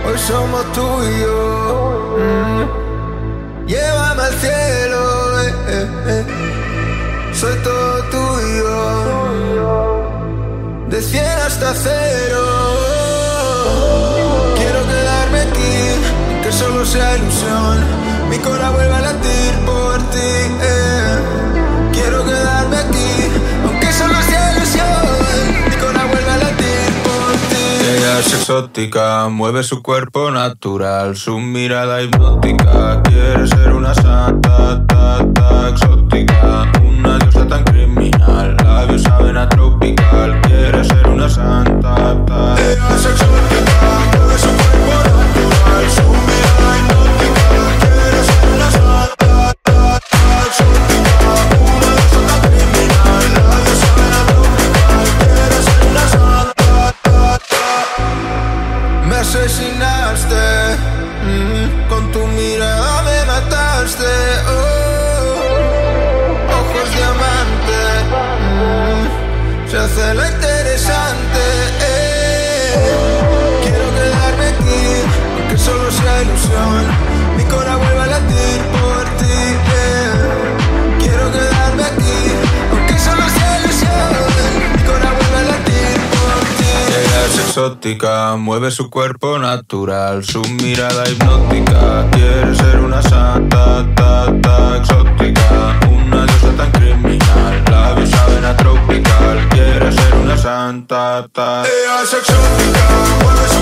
hoy somos tú y yo. Llévame al cielo, soy todo tuyo. De 100 hasta 0. Quiero quedarme aquí, que solo sea ilusión. Mi corazón vuelve a latir por ti. Quiero quedarme aquí, aunque solo sea ilusión. Mi corazón vuelve a latir por ti. Ella es exótica, mueve su cuerpo natural, su mirada hipnótica. Quiere ser una santa, exótica, una diosa tan criminal. Labios saben a tropical. Quiere ser una santa, ella es exótica, mueve su cuerpo natural, su mirada hipnótica. Quiere ser una santa, exótica, una diosa tan criminal. Labios saben a tropical. Quiere ser una santa. Me asesinaste, con tu mirada me mataste. Ojos diamante, se hace lo interesante. Quiero quedarme aquí, aunque solo sea ilusión. Mi corazón vuelve a latir por ti. Quiero quedarme aquí, aunque solo sea ilusión. Mi corazón vuelve a latir por ti. Ella es exótica, mueve su cuerpo natural, su mirada hipnótica. Quiere ser una santa, exótica, una diosa tan criminal. Labios saben a tropical. Quiere ser una santa, ella es exótica, mueve su